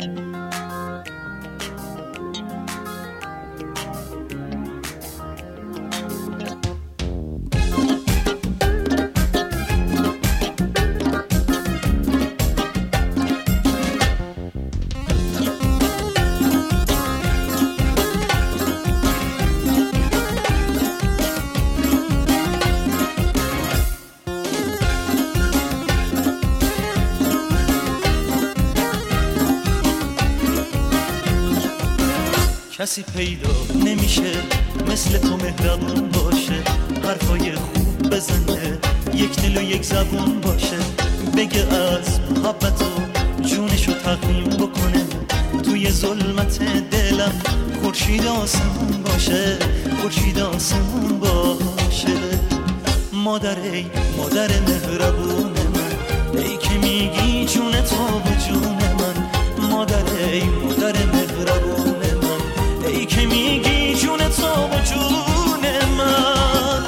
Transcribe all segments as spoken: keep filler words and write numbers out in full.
کسی پیدا نمیشه مثل تو مهربون باشه، حرفای خوب بزنه، یک دل و یک زبون باشه، بگه از محبت و جونشو تقدیم بکنه، توی ظلمت دلم خورشید آسمون باشه، خورشید آسمون باشه. مادر ای مادر مهربون من، ای که میگی جون تو به جون من، مادر ای مادر مهربون من، ای که میگی جون تو به جون من.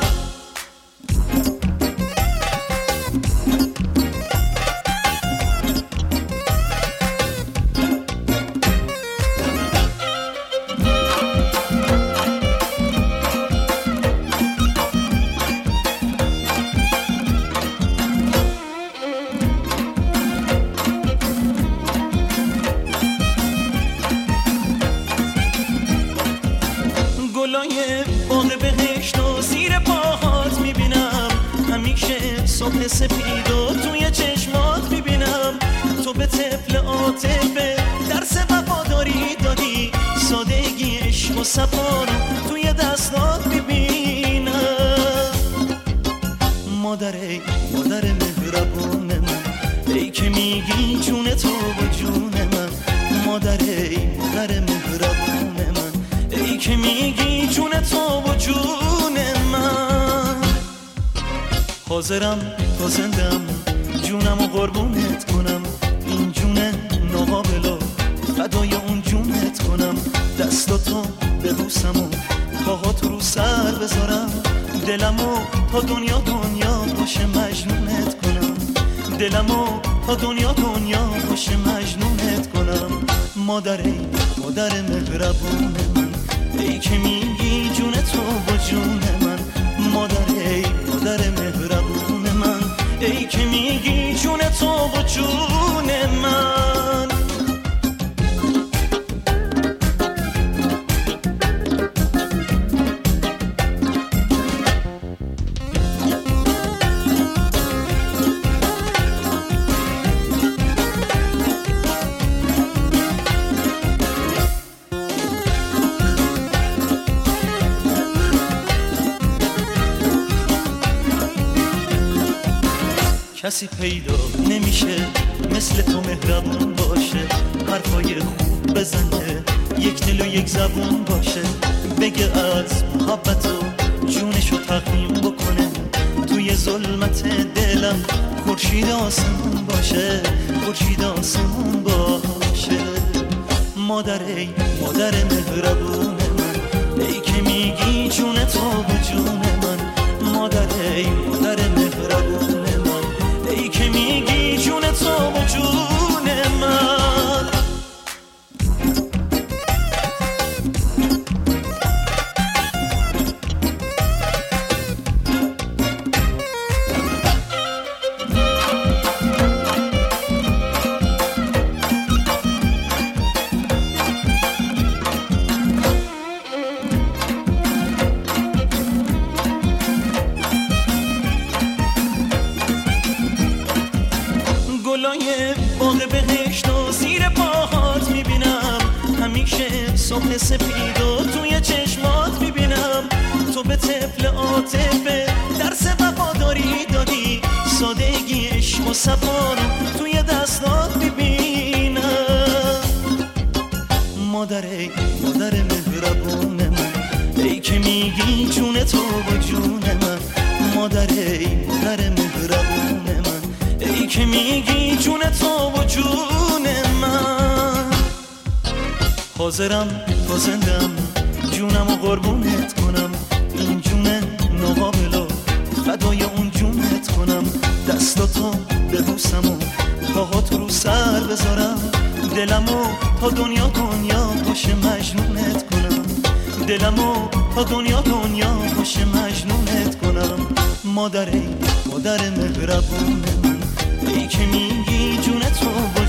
گلای باغ بهشت و زیر پاهات میبینم، همیشه صبح سپید و توی چشمات میبینم، تو به طفل عاطفه درس وفاداری دادی، سادگی عشق و صفا رو توی دستات میبینم. مادر ای مادر مهربون من، ای که میگی جون تو و جون من، مادر ای مادر مهربون من، ای که میگی جون تو و جون من. حاضرم تا زندم جونم و قربونت کنم، این جون ناقابلو فدای اون جونت کنم، دستاتو ببوسم و پاهات رو سر بذارم، دلمو تا دنیا دنیا باشه مجنونت کنم، دلمو تا دنیا دنیا باشه مجنونت کنم. مادر ای مادر مهربون من، ای که میگی جون تو با جون من، مادر ای مادر مهربون من، ای که میگی جون تو با جون من. کسی پیدا نمیشه مثل تو مهربون باشه، حرفای خوب بزنه، یک دل و یک زبون باشه، بگه از محبت و جونشو تقدیم بکنه، توی ظلمت دلم خورشید آسمون باشه، خورشید آسمون باشه. مادر ای مادر مهربون من، ای که میگی جون تو به جون من، مادر ای مادر مهربون من، ای که میگی جون تو و جون من. گلای باغ بهشت و زیر پاهات میبینم، همیشه صبح سپید و توی چشمات میبینم، تو به طفل عاطفه درس وفاداری دادی، سادگی عشق و صفا رو توی دستات میبینم. مادر ای مادر مهربون من، ای که میگی جون تو و جون من، مادر ای مادر مهربون من، ای که میگی جون تو و جون من. حاضرم تا زندم جونم و قربونت کنم، این جون ناقابلو فدای اون جونت کنم، دستاتو ببوسم و پاهات رو سر بذارم، دلمو تا دنیا دنیا باشه مجنونت کنم، دلمو تا دنیا دنیا باشه مجنونت کنم. مادر ای مادر مهربون من، ای که میگی جون تو